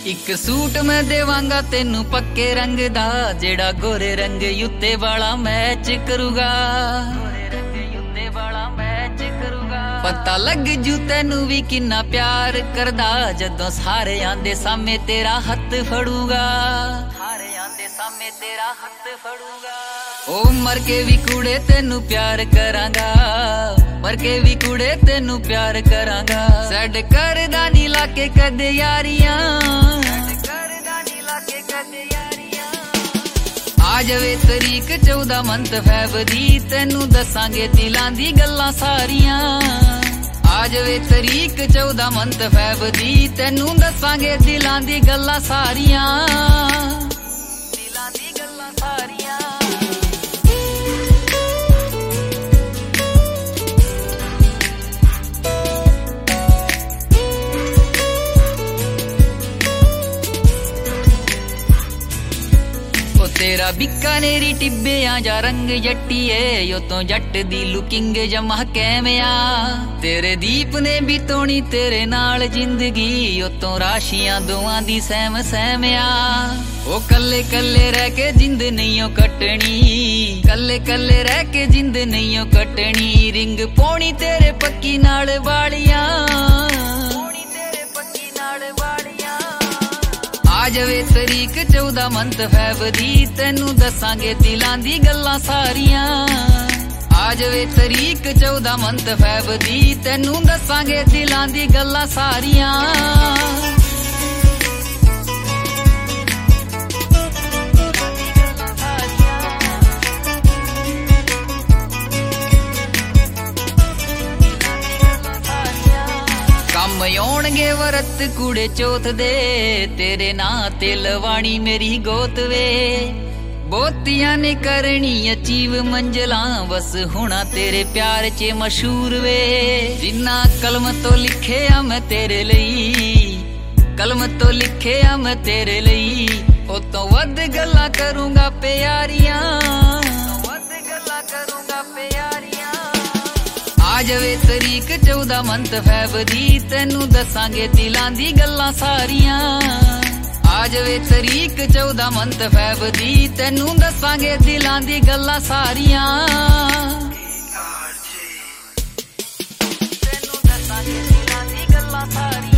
ਇੱਕ ਸੂਟ ਮੈਂ ਦੇਵਾਂਗਾ ਤੈਨੂੰ ਪੱਕੇ ਰੰਗ ਦਾ, ਜਿਹੜਾ ਗੋਰੇ ਰੰਗ ਉੱਤੇ ਵਾਲਾ ਮੈਚ ਕਰੂਗਾ, ਗੋਰੇ ਰੰਗ ਉੱਤੇ ਵਾਲਾ ਮੈਚ ਕਰੂਗਾ। ਪਤਾ ਲੱਗ ਜੂ ਤੈਨੂੰ ਵੀ ਕਿੰਨਾ ਪਿਆਰ ਕਰਦਾ, ਜਦੋਂ ਸਾਰਿਆਂ ਦੇ ਸਾਹਮਣੇ ਤੇਰਾ ਹੱਥ ਫੜੂਗਾ, ਸਾਰਿਆਂ ਦੇ ਸਾਹਮਣੇ ਤੇਰਾ ਹੱਥ ਫੜੂਗਾ। ਉਹ ਮਰ ਕੇ ਵੀ ਕੁੜੇ ਤੈਨੂੰ ਪਿਆਰ ਕਰਾਂਗਾ, ਮਰ ਕੇ ਵੀ ਕੁੜੇ ਤੈਨੂੰ ਪਿਆਰ ਕਰਾਂਗਾ। ਸੈਡ ਕਰਦਾ ਨੀ ਲਾ ਕੇ ਕਦੇ ਯਾਰੀਆਂ, ਕਰਦਾ ਨੀ ਲਾ ਕੇ ਕਦੇ ਯਾਰੀਆਂ। ਆ ਜਾਵੇ ਤਰੀਕ 14 ਮੰਥ ਫੈਬ ਦੀ, ਤੈਨੂੰ ਦੱਸਾਂਗੇ ਦਿਲਾਂ ਦੀ ਗੱਲਾਂ ਸਾਰੀਆਂ। ਆ ਜਾਵੇ ਤਰੀਕ 14 ਮੰਥ ਫੈਬ ਦੀ, ਤੈਨੂੰ ਦੱਸਾਂਗੇ ਦਿਲਾਂ ਦੀ ਗੱਲਾਂ ਸਾਰੀਆਂ, ਦਿਲਾਂ ਦੀ ਗੱਲਾਂ ਸਾਰੀਆਂ। ਤੇਰਾ ਬਿਕਾਨੇਰੀ ਟਿੱਬਿਆਂ ਜਾਂ ਰੰਗ ਜੱਟੀਏ, ਉਤੋਂ ਜੱਟ ਦੀ ਲੁਕਿੰਗ ਜਮਾ ਕੈਮਿਆ। ਤੇਰੇ ਦੀਪ ਨੇ ਵੀ ਤੋਣੀ ਤੇਰੇ ਨਾਲ ਜ਼ਿੰਦਗੀ, ਉਤੋਂ ਰਾਸ਼ੀਆਂ ਦੋਵਾਂ ਦੀ ਸਹਿਮ ਸਹਿਮਿਆ। ਉਹ ਕੱਲੇ ਕੱਲੇ ਰਹਿ ਕੇ ਜਿੰਦ ਨਹੀਂ ਉਹ ਕੱਟਣੀ, ਕੱਲੇ ਕੱਲੇ ਰਹਿ ਕੇ ਜਿੰਦ ਨਹੀਂ ਉਹ ਕੱਟਣੀ। ਰਿੰਗ ਪਾਉਣੀ ਤੇਰੇ ਪੱਕੀ ਨਾਲ ਵਾਲੀਆਂ, ਪਾਉਣੀ ਤੇਰੇ ਪੱਕੀ ਨਾਲ ਵਾਲੀਆਂ। ਆ ਜਾਵੇ ਤਰੀਕ 14 ਮੰਥ ਫੈਬ ਦੀ, ਤੈਨੂੰ ਦੱਸਾਂਗੇ ਦਿਲਾਂ ਦੀ ਗੱਲਾਂ ਸਾਰੀਆਂ। ਆ ਜਾਵੇ ਤਰੀਕ 14 ਮੰਥ ਫੈਬ ਦੀ, ਤੈਨੂੰ ਦੱਸਾਂਗੇ ਦਿਲਾਂ ਦੀ ਗੱਲਾਂ ਸਾਰੀਆਂ। ਕੰਮ ਆਉਣਗੇ ਵਰਤ ਕੂੜੇ ਚੌਥ ਦੇ, ਤੇਰੇ ਨਾਂ ਤੇ ਲਵਾਣੀ ਮੇਰੀ ਗੋਤ ਵੇ। ਬਹੁਤੀਆਂ ਨੇ ਕਰਨੀ ਅਚੀਵ ਮੰਜ਼ਲਾਂ, ਬਸ ਹੋਣਾ ਤੇਰੇ ਪਿਆਰ 'ਚ ਮਸ਼ਹੂਰ ਵੇ। ਜਿੰਨਾ ਕਲਮ ਤੋਂ ਲਿਖਿਆ ਮੈਂ ਤੇਰੇ ਲਈ, ਕਲਮ ਤੋਂ ਲਿਖਿਆ ਮੈਂ ਤੇਰੇ ਲਈ। ਉਹ ਤੋਂ ਵੱਧ ਗੱਲਾਂ ਕਰੂੰਗਾ ਪਿਆਰੀਆਂ, ਵੱਧ ਗੱਲਾਂ ਕਰੂੰਗਾ ਪਿਆਰੀਆਂ। ਆ ਜਾਵੇ ਤਰੀਕ 14 ਮੰਥ ਫੈਬ ਦੀ, ਤੈਨੂੰ ਦੱਸਾਂਗੇ ਦਿਲਾਂ ਦੀ ਗੱਲਾਂ ਸਾਰੀਆਂ। ਆ ਜਾਵੇ ਤਰੀਕ 14 ਮੰਥ ਫੈਬ ਦੀ, ਤੈਨੂੰ ਦੱਸਾਂਗੇ ਦਿਲਾਂ ਦੀ ਗੱਲਾਂ ਸਾਰੀਆਂ, ਤੈਨੂੰ ਦੱਸਾਂਗੇ ਦਿਲਾਂ ਦੀ ਗੱਲਾਂ ਸਾਰੀਆਂ।